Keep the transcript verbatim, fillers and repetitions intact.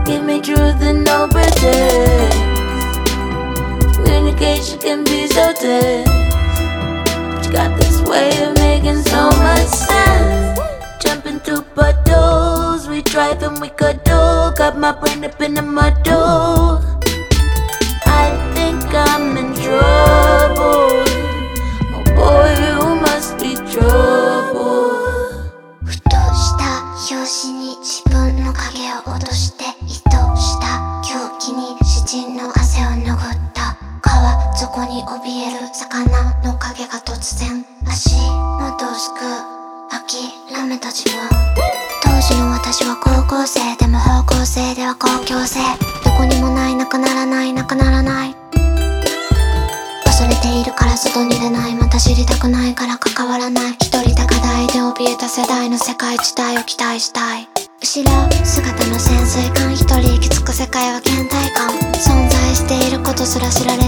Give me truth and no pretense. Communication can be so tense, but you got this way of making so much sense. Jumping through puddles, we drive and we cuddle. Got my brain up in the muddle. I think I'm in trouble. Oh boy, you must be trouble. ふとした拍子に自分の影を落として、意図した狂気に詩人の汗を拭った川底に怯える魚の影が突然足元をすく諦めた自分。当時の私は高校生でも方向性では公共性、どこにもないなくならないなくならない。恐れているから外に出ない、また知りたくないから関わらない。一人高台で怯えた世代の世界自体を期待したい。後ろ姿の潜水艦、一人行き着く世界は倦怠感。存在していることすら知られ